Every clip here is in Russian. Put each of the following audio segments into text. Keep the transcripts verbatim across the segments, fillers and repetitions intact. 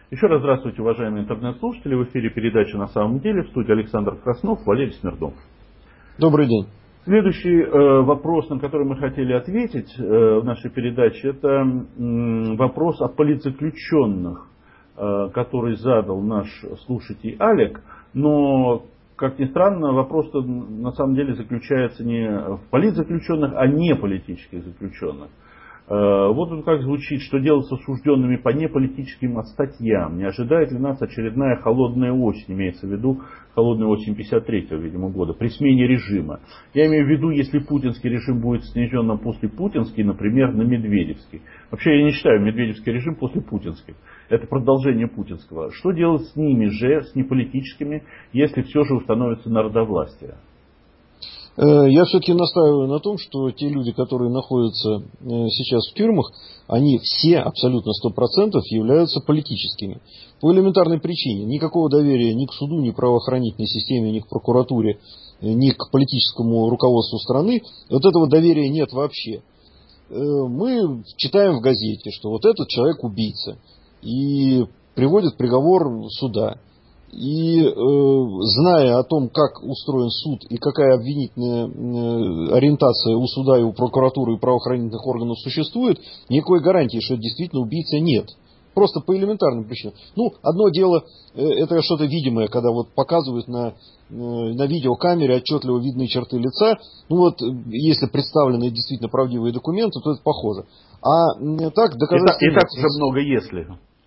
Еще раз здравствуйте, уважаемые интернет-слушатели. В эфире передача «На самом деле». В студии Александр Краснов, Валерий Смирнов. Добрый день. Следующий э, вопрос, на который мы хотели ответить э, в нашей передаче, это э, вопрос о политзаключенных, э, который задал наш слушатель Алек. Но, как ни странно, вопрос-то на самом деле заключается не в политзаключенных, а не политических заключенных. Вот он как звучит: что делать с осужденными по неполитическим статьям? Не ожидает ли нас очередная холодная осень? Имеется в виду холодная осень пятьдесят третьего, видимо, года, при смене режима. Я имею в виду, если путинский режим будет снижен на послепутинский, например, на медведевский. Вообще я не считаю медведевский режим послепутинским. Это продолжение путинского. Что делать с ними же, с неполитическими, если все же установится народовластие? Я все-таки настаиваю на том, что те люди, которые находятся сейчас в тюрьмах, они все, абсолютно сто процентов, являются политическими. По элементарной причине. Никакого доверия ни к суду, ни к правоохранительной системе, ни к прокуратуре, ни к политическому руководству страны. Вот этого доверия нет вообще. Мы читаем в газете, что вот этот человек убийца. И приводит приговор суда. И э, зная о том, как устроен суд и какая обвинительная э, ориентация у суда и у прокуратуры и правоохранительных органов существует, никакой гарантии, что это действительно убийца, нет. Просто по элементарным причинам. Ну, одно дело, э, это что-то видимое, когда вот показывают на, э, на видеокамере отчетливо видные черты лица. Ну вот, если представлены действительно правдивые документы, то это похоже. А э, так доказательства и, нет. и так уже много если.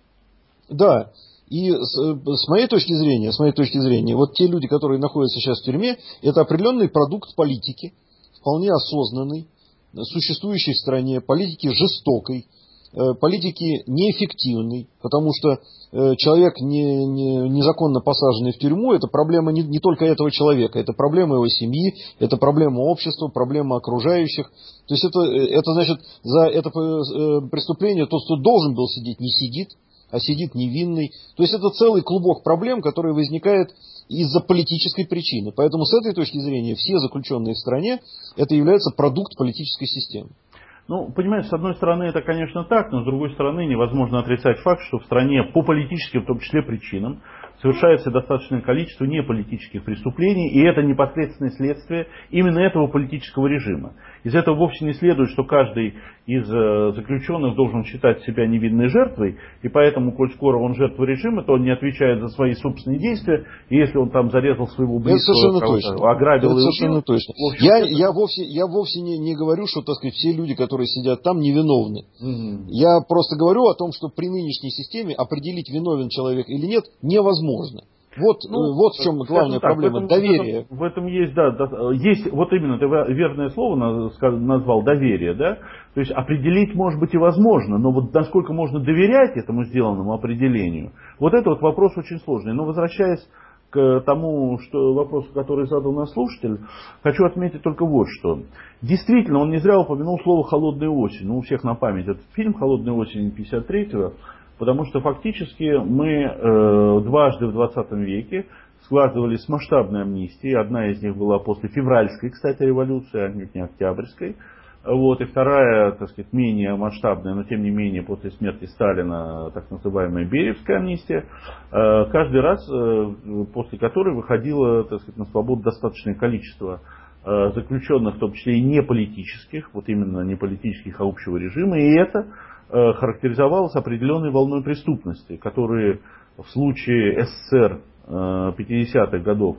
Да. И с, с моей точки зрения, с моей точки зрения, вот те люди, которые находятся сейчас в тюрьме, это определенный продукт политики, вполне осознанный, существующей в стране, политики жестокой, политики неэффективной, потому что человек не, не, незаконно посаженный в тюрьму, это проблема не, не только этого человека, это проблема его семьи, это проблема общества, проблема окружающих. То есть это, это значит, за это преступление тот, кто должен был сидеть, не сидит, а сидит невинный. То есть это целый клубок проблем, который возникает из-за политической причины. Поэтому с этой точки зрения все заключенные в стране, это является продукт политической системы. Ну, понимаете, с одной стороны это, конечно, так, но с другой стороны невозможно отрицать факт, что в стране по политическим, в том числе, причинам совершается достаточное количество неполитических преступлений, и это непосредственное следствие именно этого политического режима. Из этого вовсе не следует, что каждый из заключенных должен считать себя невинной жертвой, и поэтому, коль скоро он жертва режима, то он не отвечает за свои собственные действия, и если он там зарезал своего близкого, кого-то, ограбил это и совершенно убил, точно. общем, Я, это... я вовсе, я вовсе не, не говорю, что, так сказать, все люди, которые сидят там, невиновны. Угу. Я просто говорю о том, что при нынешней системе определить, виновен человек или нет, невозможно. Вот, ну, вот в чем главная так, проблема. в этом, доверие. В этом, в этом есть, да, да, есть, вот именно, ты верное слово назвал, доверие, да. То есть определить может быть и возможно, но вот насколько можно доверять этому сделанному определению, вот это вот вопрос очень сложный. Но возвращаясь к тому, что вопрос, который задал наш слушатель, хочу отметить только вот что. Действительно, он не зря упомянул слово «холодная осень». Ну, у всех на память этот фильм «Холодная осень» пятьдесят третьего. Потому что фактически мы э, дважды в двадцатом веке складывались с масштабной амнистией. Одна из них была после февральской, кстати, революции, а не октябрьской. Вот, и вторая, так сказать, менее масштабная, но тем не менее после смерти Сталина, так называемая Бериевская амнистия. Э, каждый раз, э, после которой выходило, так сказать, на свободу достаточное количество э, заключенных, в том числе и не политических, вот именно не политических, а общего режима. И это характеризовалось определенной волной преступности, которые в случае СССР пятидесятых годов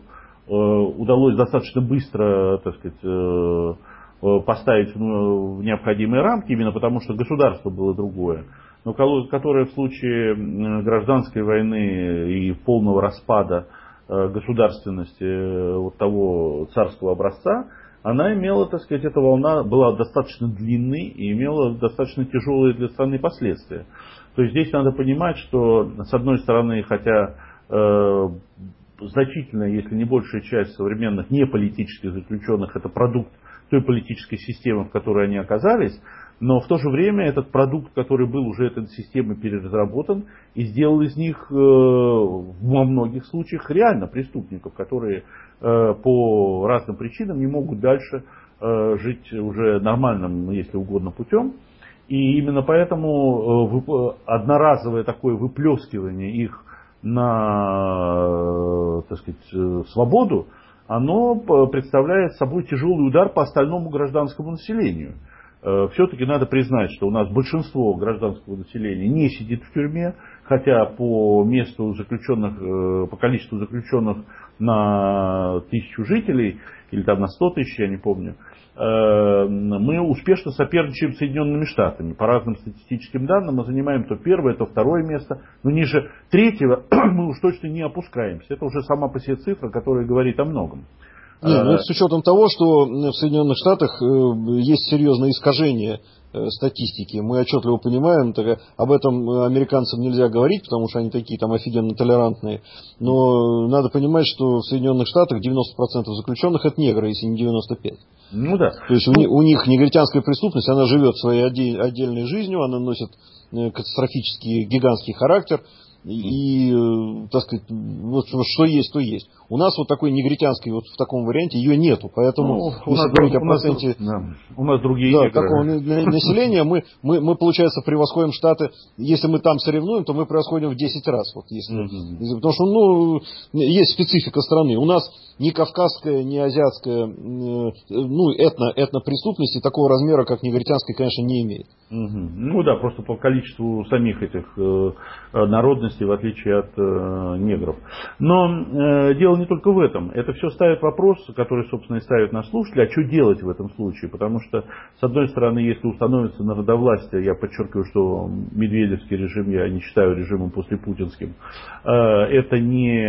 удалось достаточно быстро, так сказать, поставить в необходимые рамки, именно потому что государство было другое, но которое в случае гражданской войны и полного распада государственности вот того царского образца, она имела, так сказать, эта волна была достаточно длинной и имела достаточно тяжелые для страны последствия. То есть здесь надо понимать, что с одной стороны, хотя э, значительная, если не большая часть современных неполитических заключенных это продукт той политической системы, в которой они оказались, но в то же время этот продукт, который был уже этой системой переразработан, и сделал из них э, во многих случаях реально преступников, которые э, по разным причинам не могут дальше э, жить уже нормальным, если угодно, путем. И именно поэтому одноразовое такое выплескивание их на, так сказать, свободу, оно представляет собой тяжелый удар по остальному гражданскому населению. Все-таки надо признать, что у нас большинство гражданского населения не сидит в тюрьме, хотя по месту заключенных, по количеству заключенных на тысячу жителей, или там на сто тысяч, я не помню, мы успешно соперничаем с Соединенными Штатами. По разным статистическим данным мы занимаем то первое, то второе место, но ниже третьего мы уж точно не опускаемся. Это уже сама по себе цифра, которая говорит о многом. Не, ну, с учетом того, что в Соединенных Штатах есть серьезное искажение статистики, мы отчетливо понимаем, так, об этом американцам нельзя говорить, потому что они такие там офигенно толерантные, но надо понимать, что в Соединенных Штатах девяносто процентов заключенных это негры, если не девяносто пять процентов. Ну да. То есть ну, у них негритянская преступность, она живет своей отдельной жизнью, она носит катастрофический гигантский характер. И, так сказать, вот что есть, то есть. У нас вот такой негритянской вот в таком варианте ее нету, поэтому ну, у нас, говорить о проценте, да, у нас другие да, игры. такого населения мы, мы, мы, получается, превосходим Штаты. Если мы там соревнуем, то мы превосходим в десять раз. Вот, если, mm-hmm. Потому что ну, есть специфика страны. У нас ни кавказская, ни азиатская ну, этно, этнопреступности такого размера, как негритянская, конечно, не имеет. Mm-hmm. Ну да, просто по количеству самих этих э, народностей, в отличие от э, негров. Но э, дело не только в этом. Это все ставит вопрос, который, собственно, и ставит наш слушатель, а что делать в этом случае? Потому что, с одной стороны, если установится народовластие, я подчеркиваю, что медведевский режим я не считаю режимом послепутинским, э, это не...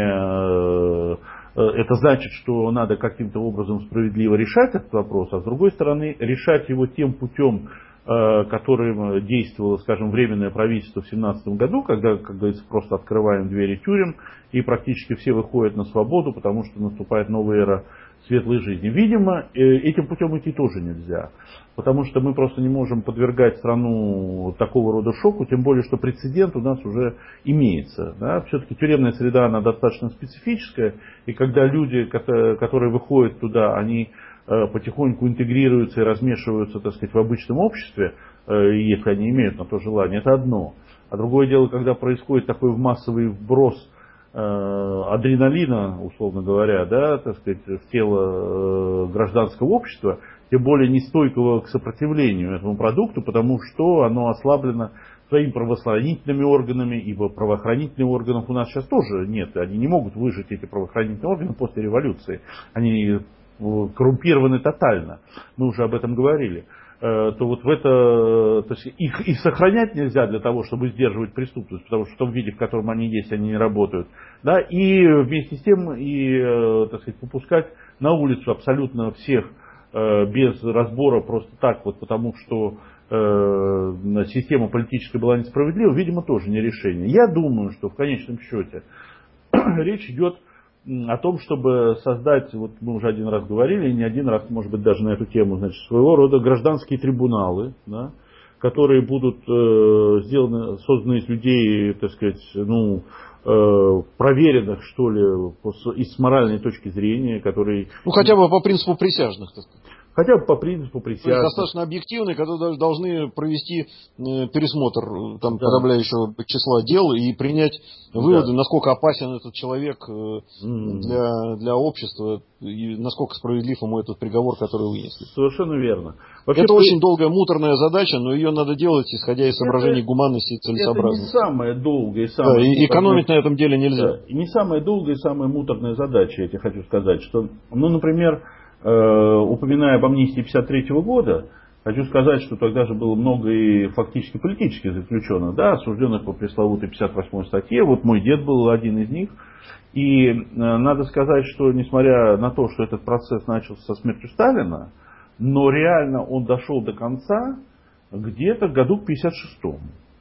Э, это значит, что надо каким-то образом справедливо решать этот вопрос, а с другой стороны, решать его тем путем, которым действовало, скажем, Временное правительство в семнадцатом году, когда, как говорится, просто открываем двери тюрем, и практически все выходят на свободу, потому что наступает новая эра светлой жизни. Видимо, этим путем идти тоже нельзя, потому что мы просто не можем подвергать страну такого рода шоку, тем более, что прецедент у нас уже имеется. Да? Все-таки тюремная среда, она достаточно специфическая, и когда люди, которые выходят туда, они потихоньку интегрируются и размешиваются, так сказать, в обычном обществе, если они имеют на то желание, это одно. А другое дело, когда происходит такой массовый вброс адреналина, условно говоря, да, так сказать, в тело гражданского общества, тем более нестойкого к сопротивлению этому продукту, потому что оно ослаблено своими правоохранительными органами, ибо правоохранительных органов у нас сейчас тоже нет, они не могут выжить, эти правоохранительные органы, после революции. Они коррумпированы тотально, мы уже об этом говорили, то вот в это, то есть их и сохранять нельзя для того, чтобы сдерживать преступность, потому что в том виде, в котором они есть, они не работают, да, и вместе с тем и, так сказать, выпускать на улицу абсолютно всех без разбора просто так, вот потому что э, система политическая была несправедлива, видимо, тоже не решение. Я думаю, что в конечном счете речь идет о том, чтобы создать, вот мы уже один раз говорили, не один раз, может быть, даже на эту тему, значит, своего рода гражданские трибуналы, да, которые будут э, сделаны, созданы из людей, так сказать, ну, э, проверенных, что ли, и с моральной точки зрения, которые... Ну, хотя бы по принципу присяжных, так сказать. Хотя бы по принципу присяжных. Достаточно объективные, которые должны провести пересмотр там, да. подавляющего числа дел и принять выводы, да. насколько опасен этот человек mm. для, для общества и насколько справедлив ему этот приговор, который вынесли. Совершенно верно. Вообще, это очень долгая, муторная задача, но ее надо делать, исходя из соображений это, гуманности и целесообразности. Это не самая долгая и самая... Да, и экономить на этом деле нельзя. Да, и не самая долгая и самая муторная задача, я тебе хочу сказать, что, ну, например, упоминая об амнистии пятьдесят третьего года, хочу сказать, что тогда же было много и фактически политических заключенных, да, осужденных по пресловутой пятьдесят восьмой статье. Вот мой дед был один из них. И надо сказать, что несмотря на то, что этот процесс начался со смертью Сталина, но реально он дошел до конца где-то году к пятьдесят шестому.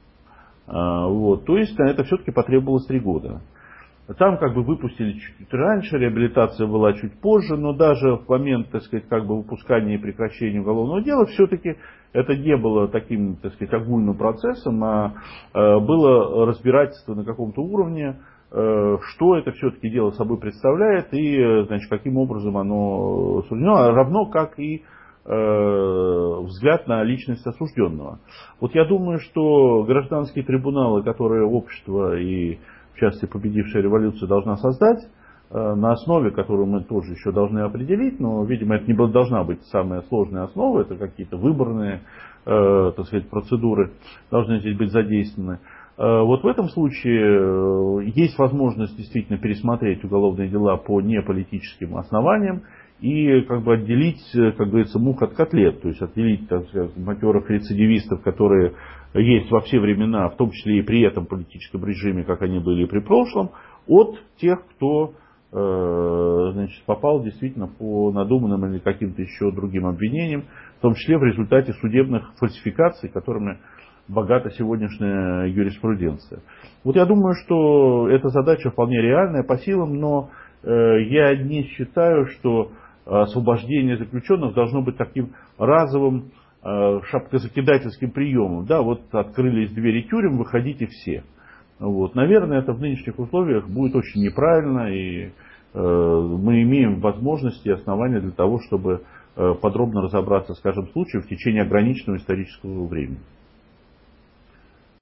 Вот, то есть на это все-таки потребовалось три года. Там как бы выпустили чуть раньше, реабилитация была чуть позже, но даже в момент, так сказать, как бы выпускания и прекращения уголовного дела, все-таки это не было таким, так сказать, огульным процессом, а было разбирательство на каком-то уровне, что это все-таки дело собой представляет и, значит, каким образом оно суждено, равно как и э, взгляд на личность осужденного. Вот я думаю, что гражданские трибуналы, которые общество и, в частности, победившая революция должна создать, на основе, которую мы тоже еще должны определить, но, видимо, это не должна быть самая сложная основа, это какие-то выборные, э, так сказать, процедуры должны здесь быть задействованы. Э, вот в этом случае есть возможность действительно пересмотреть уголовные дела по неполитическим основаниям и как бы отделить, как говорится, мух от котлет, то есть отделить, так сказать, матерых рецидивистов, которые есть во все времена, в том числе и при этом политическом режиме, как они были и при прошлом, от тех, кто значит, попал действительно по надуманным или каким-то еще другим обвинениям, в том числе в результате судебных фальсификаций, которыми богата сегодняшняя юриспруденция. Вот я думаю, что эта задача вполне реальная по силам, но э, я не считаю, что освобождение заключенных должно быть таким разовым э, шапкозакидательским приемом. Да, вот открылись двери тюрем, выходите все. Вот. Наверное, это в нынешних условиях будет очень неправильно, и э, мы имеем возможности и основания для того, чтобы э, подробно разобраться с каждым случаем в течение ограниченного исторического времени.